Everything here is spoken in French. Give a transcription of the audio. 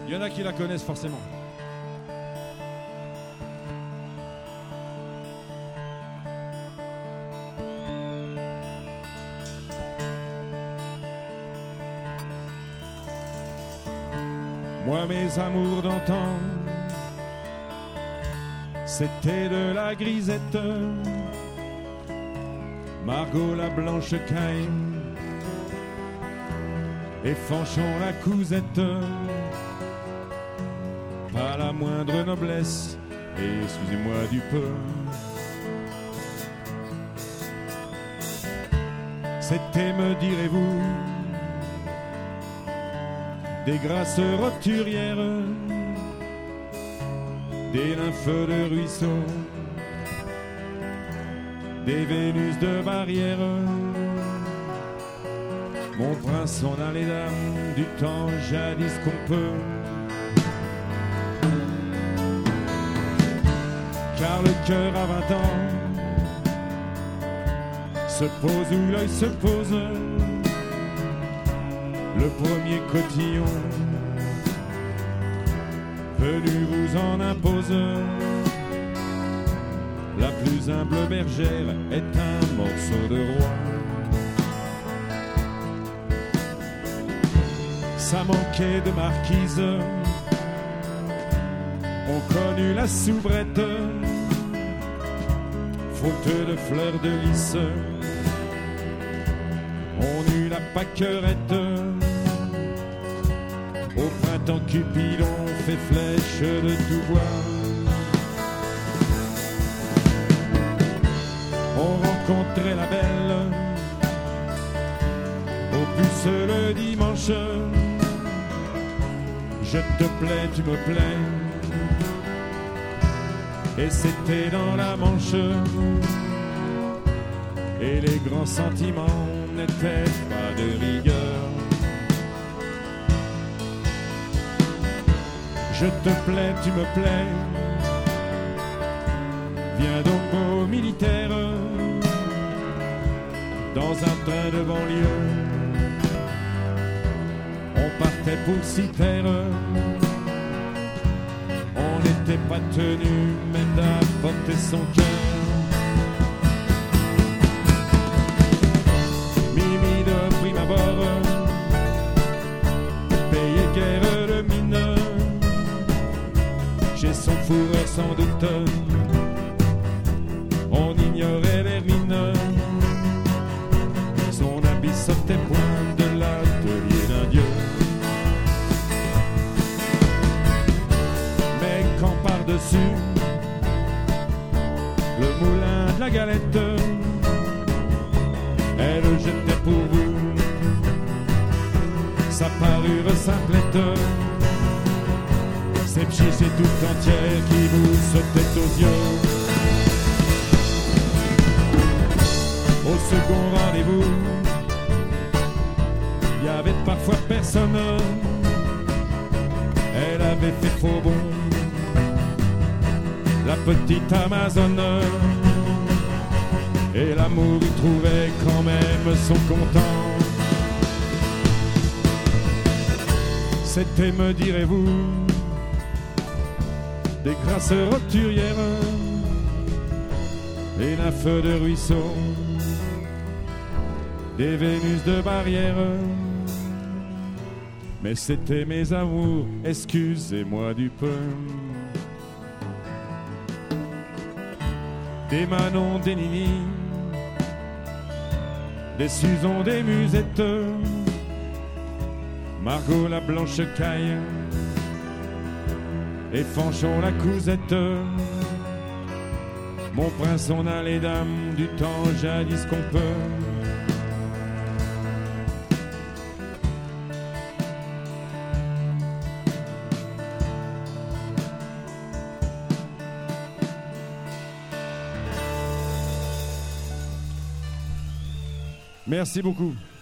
Il y en a qui la connaissent forcément. Moi, mes amours d'antan, c'était de la grisette, Margot la blanche caille et Fanchon la cousette. Pas la moindre noblesse, et excusez-moi du peu. C'était, me direz-vous, des grâces roturières, des nymphes de ruisseau, des Vénus de barrière. Mon prince, on a les dames du temps jadis qu'on peut. Car le cœur à 20 ans se pose où l'œil se pose. Le premier cotillon venu vous en impose. La plus humble bergère est un morceau de roi. Ça manquait de marquise, on connut la soubrette, faute de fleurs de lys. On eut la pâquerette. Au printemps Cupidon fait flèche de tout bois. On rencontrait la belle au puce le dimanche. Je te plais, tu me plais. Et c'était dans la Manche. Et les grands sentiments n'étaient pas de rigueur. Je te plais, tu me plais. Viens donc beau militaire, dans un train de banlieue. On partait pour s'y taire. On n'était pas tenu même d'apporter son cœur. Mimi de prime abord, payé guère de mine. Chez son fourreur sans doute, on ignorait les mines. Son habit sortait point de l'atelier d'un dieu. Mais quand par-dessus le moulin de la galette, elle jetait pour vous sa parure simplette. Cette chiche est toute entière qui vous sautait aux yeux. Au second rendez-vous, il y avait parfois personne. Elle avait fait faux bon, la petite Amazone. Et l'amour y trouvait quand même son content. C'était, me direz-vous, des grâces roturières, des nymphes de ruisseau, des Vénus de barrière. Mais c'était mes amours, excusez-moi du peu. Des Manon, des Nini, des Suzon, des Musettes, Margot la blanche caille et Fanchon la cousette. Mon prince, on a les dames du temps jadis qu'on peut. Merci beaucoup.